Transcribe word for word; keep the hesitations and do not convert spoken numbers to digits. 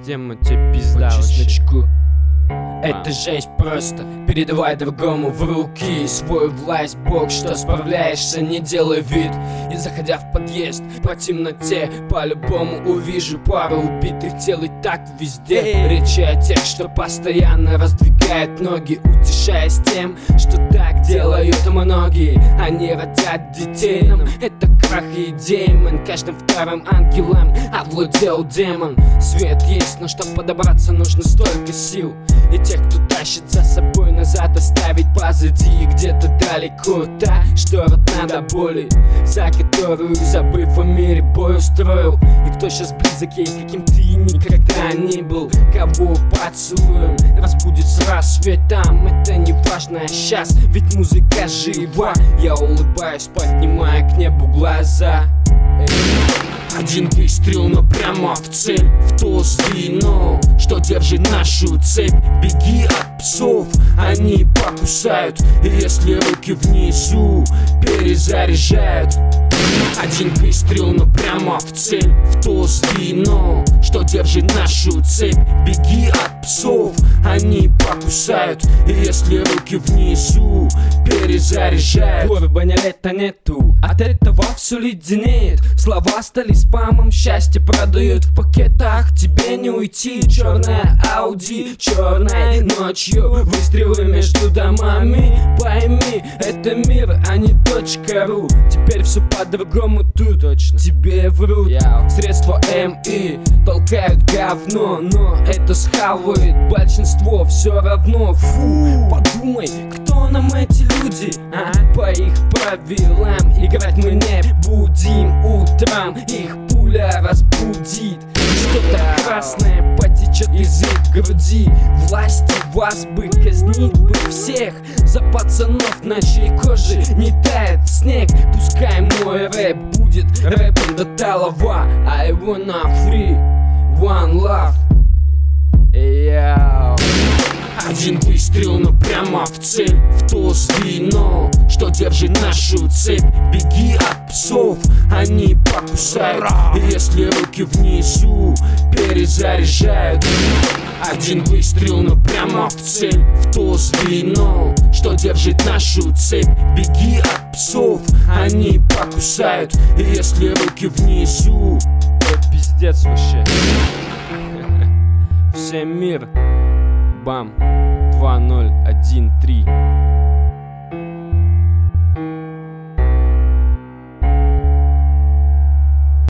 везде, мы тебе пизда по чесночку. Это жесть просто. Передавай другому в руки свою власть, Бог, что справляешься, не делай вид. И заходя в подъезд по темноте, по-любому увижу пару убитых тел, и так везде. Речи о тех, что постоянно раздвигают ноги, утешаясь тем, что так делают многие. Они родят детей, нам это крах и демон. Каждым вторым ангелом овладел демон. Свет есть, но чтоб подобраться, нужно столько сил. И тех, кто тащит за собой назад, оставить позади. И где-то далеко та, что родна до боли, за которую, забыв о мире, бой устроил. И кто сейчас близок ей, каким ты никогда не был. Кого поцелуем разбудит с рассветом, это не важно сейчас, ведь музыка жива. Я улыбаюсь, поднимая к небу глаза. Один выстрел, но прямо в цель, в то звено, что держит нашу цепь. Беги от псов, они покусают, и если руки внизу перезаряжают. Один выстрел, но прямо в цель, в то звено, что держит нашу цепь. Беги от псов, они покусают, и если руки внизу перезаряжают. Уровня лета нету, от этого все леденеет. Слова стали спамом, счастье продают в пакетах. Тебе не уйти, черная Ауди, черной ночью, выстрелы между домами. Пойми, это мир, а не точка ру. Теперь все по-другому тут, точно тебе врут. yeah. Средства МИ толкают говно, но это схавает большинство все равно. Фу, подумай, кто нам эти люди, а? По их правилам играть мы не будем. Утром их пуля разбудит, что-то красное потечет из их груди. Власти вас бы казнить бы всех, за пацанов на чьей коже не тает снег. Пускай мой рэп будет рэпом до талого. I wanna free, one love. Yo. Один выстрел, но прямо в цель, в то звено, что держит нашу цепь. Беги от псов, они покусают, и если руки внизу перезаряжают. Один выстрел, но прямо в цель, в то звено, что держит нашу цепь. Беги от псов, они покусают, и если руки внизу. Это пиздец вообще. Всем мир. Бам, два ноль один.